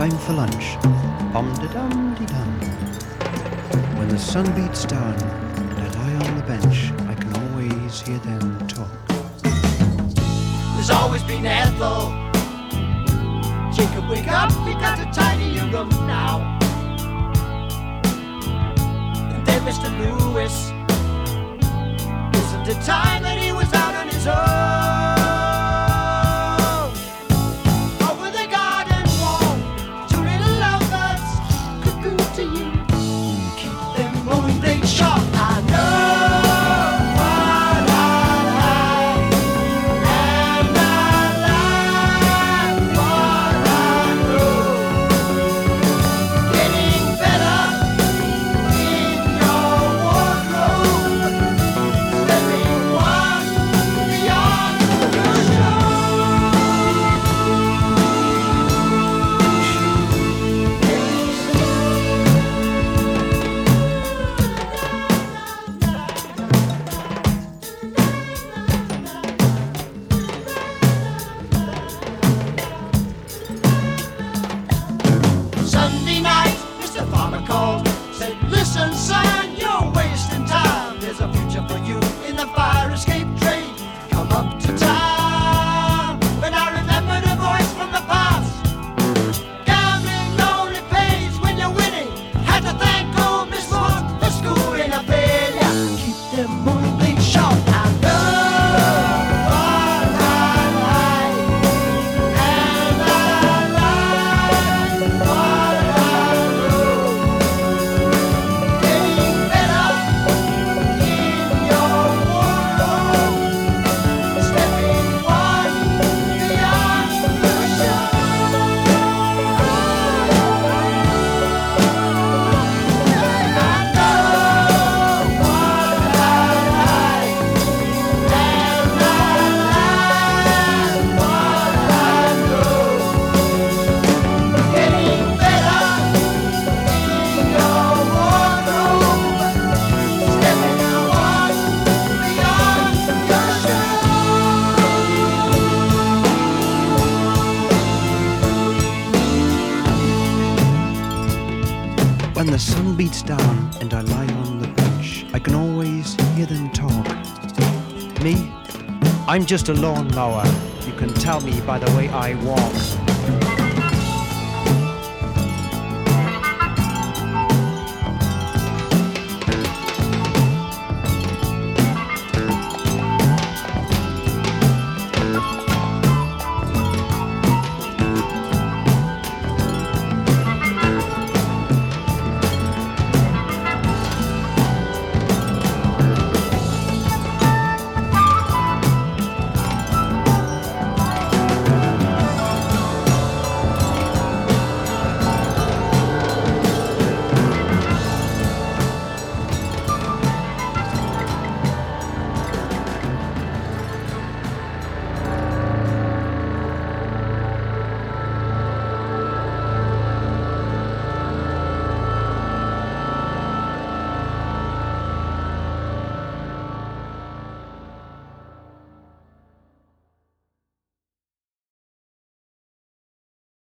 time for lunch. Bum-de-dum-de-dum. When the sun beats down and I lie on the bench, I can always hear them talk. There's always been Ethel. Jacob, wake up, we got to tidy your room now. And then Mr. Lewis, isn't it time that he was out on his own? Over the garden wall, two little lovebirds cuckoo to you. Keep them moving things sharp. I know. Sunday night, Mr. Farmer called, said, listen son, you're wasting time. There's a future for you in the fire escape trade. Come up to town. But I remember the voice from the past. Gambling only pays when you're winning. Had to thank old Miss Morse for schooling a failure. Keep them moving things sharp. I know. When the sun beats down and I lie on the bench, I can always hear them talk. Me? I'm just a lawnmower. You can tell me by the way I walk.